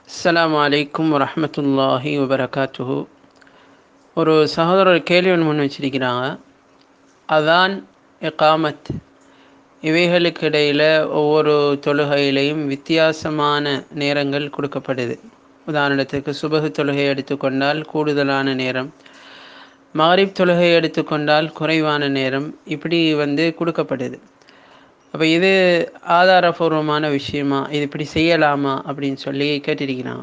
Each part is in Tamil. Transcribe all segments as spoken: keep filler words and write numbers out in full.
அஸ்ஸலாமு அலைக்கும் வரஹ்மத்துல்லாஹி வபரகாத்துஹு. ஒரு சகோதரர் கேள்வி ஒன்று முன் வச்சிருக்கிறாங்க. அதான், இகாமத் இவைகளுக்கு இடையில் ஒவ்வொரு தொழுகையிலையும் வித்தியாசமான நேரங்கள் கொடுக்கப்படுது. உதாரணத்துக்கு சுபஹ் தொழுகை எடுத்துக்கொண்டால் கூடுதலான நேரம், மக்ரிப் தொழுகை எடுத்துக்கொண்டால் குறைவான நேரம், இப்படி வந்து கொடுக்கப்படுது. அப்போ இது ஆதாரபூர்வமான விஷயமா, இது இப்படி செய்யலாமா அப்படின்னு சொல்லி கேட்டிருக்கிறாங்க.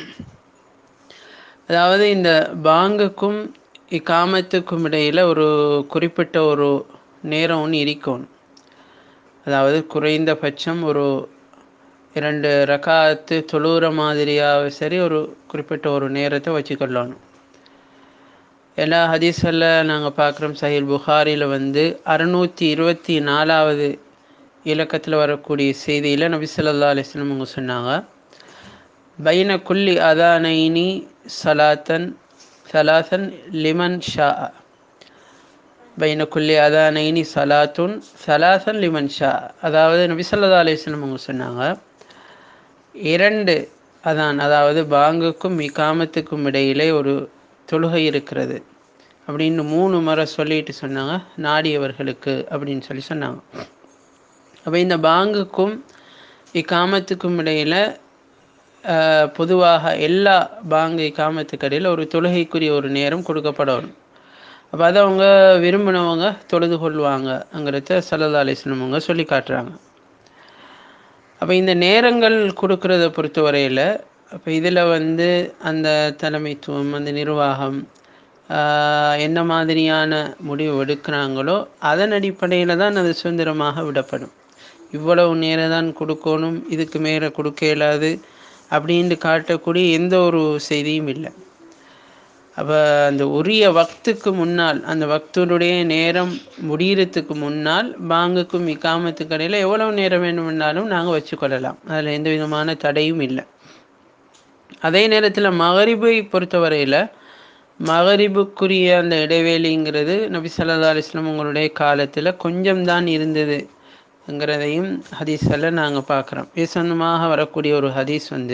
அதாவது இந்த பாங்குக்கும் இகாமத்துக்கும் இடையில் ஒரு குறிப்பிட்ட ஒரு நேரம் ஒன்று இருக்கணும். அதாவது குறைந்தபட்சம் ஒரு இரண்டு ரகாத்து தொழுகிற மாதிரியாக சரி ஒரு குறிப்பிட்ட ஒரு நேரத்தை வச்சுக்கொள்ளணும். எல்லா ஹதீஸில் நாங்கள் பார்க்குறோம், சஹீல் புகாரியில் வந்து அறுநூற்றி இருபத்தி நாலாவது இலக்கத்தில் வரக்கூடிய செய்தியில் நபி ஸல்லல்லாஹு அலைஹி வஸல்லம் அவங்க சொன்னாங்க, பைன குல்லி அதானைனி சலாத்தன் சலாசன் லிமன் ஷா. பைன குல்லி அதானைனி சலாத்துன் சலாசன் லிமன் ஷா. அதாவது நபி ஸல்லல்லாஹு அலைஹி வஸல்லம் அவங்க சொன்னாங்க, இரண்டு அதான், அதாவது பாங்குக்கும் இகாமத்துக்கும் இடையிலே ஒரு தொழுகை இருக்கிறது அப்படின்னு மூணு முறை சொல்லிட்டு சொன்னாங்க, நாடியவர்களுக்கு அப்படின்னு சொல்லி சொன்னாங்க. அப்போ இந்த பாங்குக்கும் இகாமத்துக்கும் இடையில் பொதுவாக எல்லா பாங்கு இகாமத்துக்கு இடையில் ஒரு தொழுகைக்குரிய ஒரு நேரம் கொடுக்கப்படணும். அப்போ அதை அவங்க விரும்பினவங்க தொழுது கொள்வாங்கங்கிறத ஸல்லல்லாஹு அலைஹி வஸல்லம் அவங்க சொல்லி காட்டுறாங்க. அப்போ இந்த நேரங்கள் கொடுக்கறத பொறுத்தவரையில் அப்போ இதில் வந்து அந்த தலைமைத்துவம், அந்த நிர்வாகம் என்ன மாதிரியான முடிவு எடுக்கிறாங்களோ அதன் அடிப்படையில் தான் அது சுதந்திரமாக விடப்படும். இவ்வளவு நேரம் தான் கொடுக்கணும், இதுக்கு மேலே கொடுக்க இயலாது அப்படின்ட்டு காட்டக்கூடிய எந்த ஒரு செய்தியும் இல்லை. அப்போ அந்த உரிய வக்துக்கு முன்னால், அந்த வக்துடைய நேரம் முடிகிறதுக்கு முன்னால் பாங்குக்கும் இகாமத்துக்கு இடையில் எவ்வளவு நேரம் வேணும்னாலும் நாங்கள் வச்சுக்கொள்ளலாம். அதில் எந்த விதமான தடையும் இல்லை. அதே நேரத்தில் மகரிபை பொறுத்தவரையில் மகரிபுக்குரிய அந்த இடைவேளிங்கிறது நபி ஸல்லல்லாஹு அலைஹி வஸல்லம் உங்களுடைய காலத்தில் கொஞ்சம் தான் இருந்ததுங்கிறதையும் ஹதீஸில் நாங்கள் பார்க்குறோம். விசனமாக வரக்கூடிய ஒரு ஹதீஸ் வந்து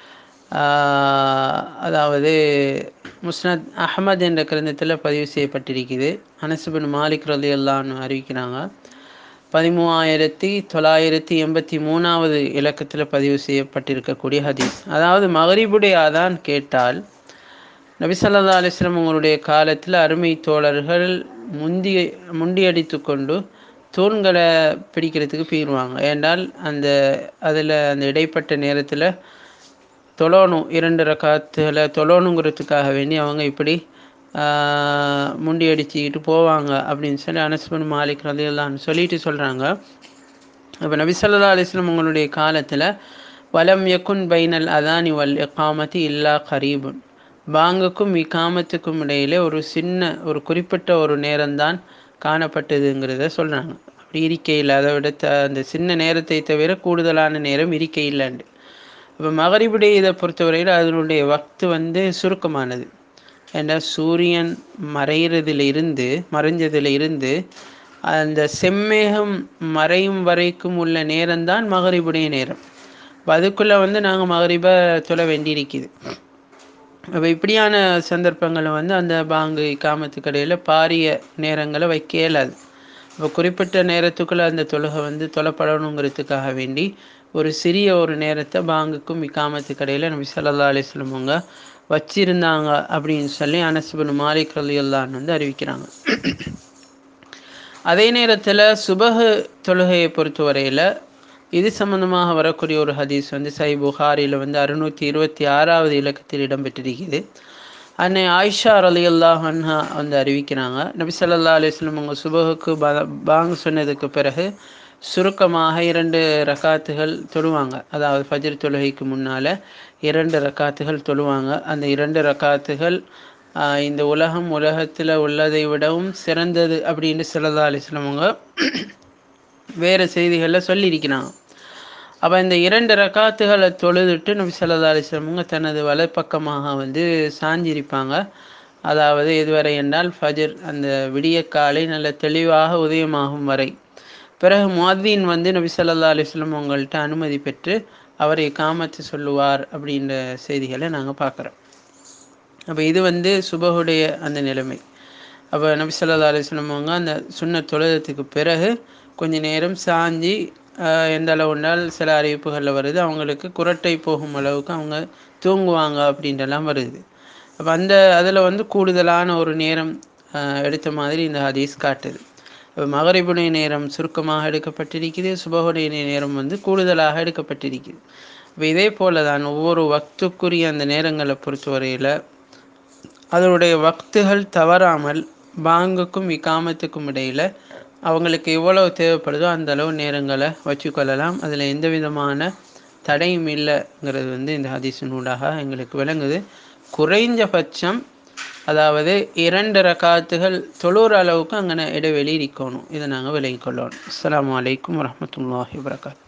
அதாவது முஸ்னத் அஹ்மத் என்ற கிரந்தத்தில் பதிவு செய்யப்பட்டிருக்குது. அனஸ் பின் மாலிக் ரலியல்லாஹு அன்ஹு அறிவிக்கிறாங்க, பதிமூவாயிரத்தி தொள்ளாயிரத்தி எண்பத்தி மூணாவது இலக்கத்தில் பதிவு செய்யப்பட்டிருக்கக்கூடிய ஹதீஸ். அதாவது மகரிபுடைய அதான் கேட்டால் நபி ஸல்லல்லாஹு அலைஹி வஸல்லம் உங்களுடைய காலத்தில் அருமை தோழர்கள் முந்தி முண்டியடித்து கொண்டு தூண்களை பிடிக்கிறதுக்கு போயிடுவாங்க. ஏண்டால் அந்த அதில் அந்த இடைப்பட்ட நேரத்தில் தொழணும், இரண்டு ரக்காத்துகளை தொழணுங்கிறதுக்காக வேண்டி அவங்க இப்படி முண்டி அடிச்சுக்கிட்டு போவாங்க அப்படின்னு சொல்லி அனஸ் பின் மாலிக் ரலியல்லாஹு அன்ஹு சொல்லிட்டு சொல்கிறாங்க. அப்போ நபி ஸல்லல்லாஹு அலைஹி வஸல்லம் உங்களுடைய காலத்தில் வலம் யகுன் பைனல் அதானி வல் இகாமத்தி இல்லா கரீபுன், பாங்குக்கும் இகாமத்துக்கும் இடையிலே ஒரு சின்ன ஒரு குறிப்பிட்ட ஒரு நேரம்தான் காணப்பட்டதுங்கிறத சொல்கிறாங்க. அப்படி இருக்கையில் அதை விட த அந்த சின்ன நேரத்தை தவிர கூடுதலான நேரம் இருக்கையில்லைண்டு. இப்போ மகரிபுடைய இதை பொறுத்தவரையில் அதனுடைய வக்து வந்து சுருக்கமானது. ஏன்னா சூரியன் மறைகிறதுல இருந்து மறைஞ்சதில் இருந்து அந்த செம்மேகம் மறையும் வரைக்கும் உள்ள நேரம்தான் மகரிபுடைய நேரம். அதுக்குள்ளே வந்து நாங்கள் மகரிபை தொழ வேண்டியிருக்குது. அப்போ இப்படியான சந்தர்ப்பங்களை வந்து அந்த பாங்கு இகாமத்துக்கு இடையில் பாரிய நேரங்களை வைக்க இயலாது. இப்போ குறிப்பிட்ட நேரத்துக்குள்ளே அந்த தொழுகை வந்து தொழப்படணுங்கிறதுக்காக வேண்டி ஒரு சிறிய ஒரு நேரத்தை பாங்குக்கும் இகாமத்துக்கு இடையில் நபி ஸல்லல்லாஹு அலைஹி வஸல்லம் அவங்க வச்சிருந்தாங்க அப்படின்னு சொல்லி அனஸ் பின் மாலிக் ரலியல்லாஹு அன்ஹு வந்து அறிவிக்கிறாங்க. அதே நேரத்தில் சுபஹ் தொழுகையை பொறுத்தவரையில் இது சம்பந்தமாக வரக்கூடிய ஒரு ஹதீஸ் வந்து சஹீஹ் புகாரியில் வந்து அறுநூற்றி இருபத்தி ஆறாவது இலக்கத்தில் இடம்பெற்றிருக்குது. அன்னை ஆயிஷா ரலியல்லாஹு அன்ஹா வந்து அறிவிக்கிறாங்க, நபி ஸல்லல்லாஹு அலைஹி வஸல்லம் அவங்க சுபஹுக்கு பாங் சொன்னதுக்கு பிறகு சுருக்கமாக இரண்டு ரக்காத்துகள் தொழுவாங்க. அதாவது ஃபஜ்ர் தொழுகைக்கு முன்னால் இரண்டு ரக்காத்துகள் தொழுவாங்க. அந்த இரண்டு ரக்காத்துகள் இந்த உலகம் உலகத்தில் உள்ளதை விடவும் சிறந்தது அப்படின்னு ஸல்லல்லாஹு அலைஹி வஸல்லம் அவங்க வேறு செய்திகளில் சொல்லியிருக்கிறாங்க. அப்போ இந்த இரண்டு ரக்காத்துகளை தொழுதுட்டு நபி ஸல்லல்லாஹு அலைஹி வஸல்லம் அவங்க தனது வலப்பக்கமாக வந்து சாஞ்சிருப்பாங்க. அதாவது எதுவரை என்றால் ஃபஜர் அந்த விடிய காலை நல்ல தெளிவாக உதயமாகும் வரை. பிறகு முஅத்தின் வந்து நபி ஸல்லல்லாஹு அலைஹி வஸல்லம் அவங்கள்ட்ட அனுமதி பெற்று அவர் இகாமத்து சொல்லுவார் அப்படின்ற செய்திகளை நாங்கள் பார்க்குறோம். அப்போ இது வந்து சுபஹுடைய அந்த நிலைமை. அப்போ நபி ஸல்லல்லாஹு அலைஹி வஸல்லம் அவங்க அந்த சுன்னத் தொழுதத்துக்கு பிறகு கொஞ்ச நேரம் சாஞ்சி எந்த அளவுனால் சில அறிவிப்புகளில் வருது அவங்களுக்கு குரட்டை போகும் அளவுக்கு அவங்க தூங்குவாங்க அப்படின்றலாம் வருது. அப்போ அந்த அதில் வந்து கூடுதலான ஒரு நேரம் எடுத்த மாதிரி இந்த ஹதீஸ் காட்டுது. இப்போ மகரிபுடைய நேரம் சுருக்கமாக எடுக்கப்பட்டிருக்குது, சுபஹுடைய நேரம் வந்து கூடுதலாக எடுக்கப்பட்டிருக்குது. இப்போ இதே போல தான் ஒவ்வொரு வக்துக்குரிய அந்த நேரங்களை பொறுத்தவரையில் அதனுடைய வக்துகள் தவறாமல் பாங்குக்கும் இகாமத்துக்கும் இடையில் அவங்களுக்கு எவ்வளவு தேவைப்படுதோ அந்த அளவு நேரங்களை வச்சுக்கொள்ளலாம். அதில் எந்த விதமான தடையும் இல்லைங்கிறது வந்து இந்த ஹதீஸின் ஊடாக எங்களுக்கு விளங்குது. குறைஞ்சபட்சம் அதாவது இரண்டு ரக்காத்துகள் தொழுற அளவுக்கு அங்கே இடைவெளி இருக்கணும். இதை நாங்கள் விலகிக் கொள்ளணும். அஸ்ஸலாமு அலைக்கும் வரஹ்மத்துல்லாஹி வபரகாத்துஹு.